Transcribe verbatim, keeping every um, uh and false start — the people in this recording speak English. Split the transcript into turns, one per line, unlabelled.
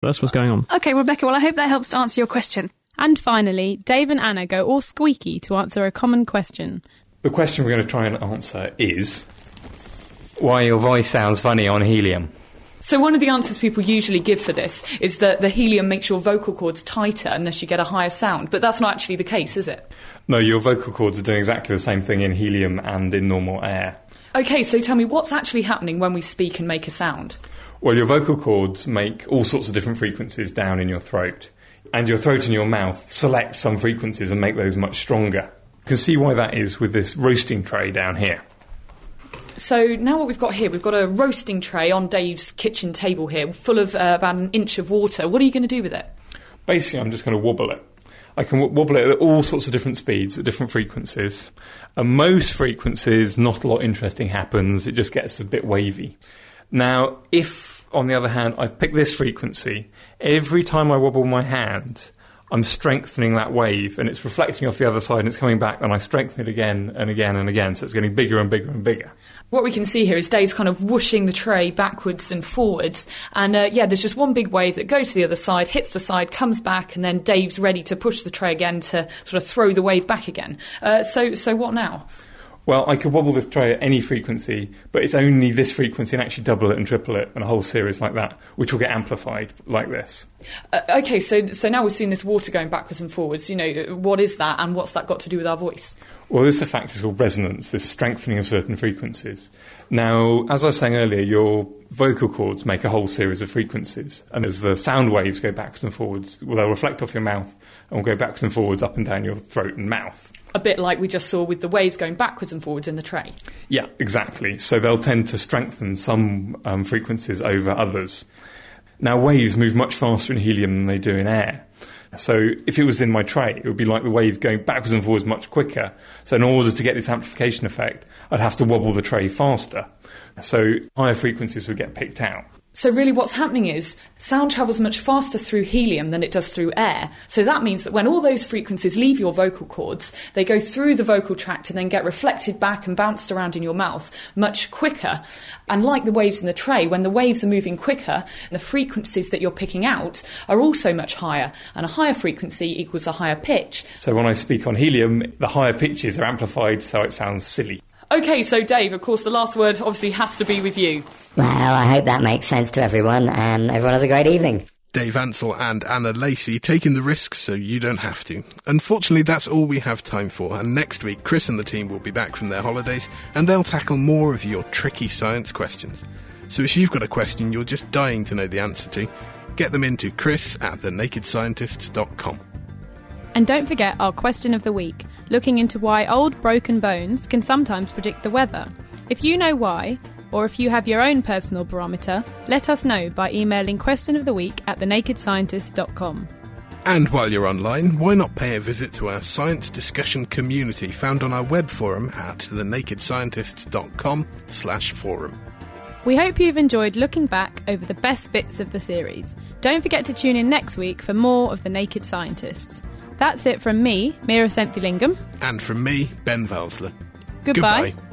That's what's going on.
OK, Rebecca, well, I hope that helps to answer your question.
And finally, Dave and Anna go all squeaky to answer a common question.
The question we're going to try and answer is why your voice sounds funny on helium.
So one of the answers people usually give for this is that the helium makes your vocal cords tighter and thus you get a higher sound. But that's not actually the case, is it?
No, your vocal cords are doing exactly the same thing in helium and in normal air.
OK, so tell me, what's actually happening when we speak and make a sound?
Well, your vocal cords make all sorts of different frequencies down in your throat. And your throat and your mouth select some frequencies and make those much stronger. You can see why that is with this roasting tray down here.
So now what we've got here, we've got a roasting tray on Dave's kitchen table here, full of uh, about an inch of water. What are you going to do with it?
Basically, I'm just going to wobble it. I can w- wobble it at all sorts of different speeds, at different frequencies. At most frequencies, not a lot interesting happens. It just gets a bit wavy. Now, if, on the other hand, I pick this frequency, every time I wobble my hand, I'm strengthening that wave, and it's reflecting off the other side, and it's coming back, and I strengthen it again and again and again, so it's getting bigger and bigger and bigger.
What we can see here is Dave's kind of whooshing the tray backwards and forwards, and uh, yeah, there's just one big wave that goes to the other side, hits the side, comes back, and then Dave's ready to push the tray again to sort of throw the wave back again. Uh, so, so what now?
Well, I could wobble this tray at any frequency, but it's only this frequency and actually double it and triple it and a whole series like that, which will get amplified like this.
Uh, OK, so so now we've seen this water going backwards and forwards. You know, what is that and what's that got to do with our voice?
Well, this effect is called resonance, this strengthening of certain frequencies. Now, as I was saying earlier, your vocal cords make a whole series of frequencies, and as the sound waves go backwards and forwards, well, they'll reflect off your mouth and will go backwards and forwards up and down your throat and mouth.
A bit like we just saw with the waves going backwards and forwards in the tray.
Yeah, exactly. So they'll tend to strengthen some um, frequencies over others. Now, waves move much faster in helium than they do in air. So if it was in my tray, it would be like the wave going backwards and forwards much quicker. So in order to get this amplification effect, I'd have to wobble the tray faster. So higher frequencies would get picked out.
So really what's happening is sound travels much faster through helium than it does through air. So that means that when all those frequencies leave your vocal cords, they go through the vocal tract and then get reflected back and bounced around in your mouth much quicker. And like the waves in the tray, when the waves are moving quicker, the frequencies that you're picking out are also much higher. And a higher frequency equals a higher pitch.
So when I speak on helium, the higher pitches are amplified so it sounds silly.
OK, so Dave, of course, the last word obviously has to be with you.
Well, I hope that makes sense to everyone, and everyone has a great evening.
Dave Ansell and Anna Lacey taking the risks so you don't have to. Unfortunately, that's all we have time for, and next week Chris and the team will be back from their holidays, and they'll tackle more of your tricky science questions. So if you've got a question you're just dying to know the answer to, get them into chris at the naked scientists dot com.
And don't forget our question of the week, looking into why old broken bones can sometimes predict the weather. If you know why, or if you have your own personal barometer, let us know by emailing question of the week at the naked scientists dot com.
And while you're online, why not pay a visit to our science discussion community found on our web forum at the naked scientists dot com slash forum.
We hope you've enjoyed looking back over the best bits of the series. Don't forget to tune in next week for more of The Naked Scientists. That's it from me, Mira Senthilingam.
And from me, Ben Valsler.
Goodbye.
Goodbye.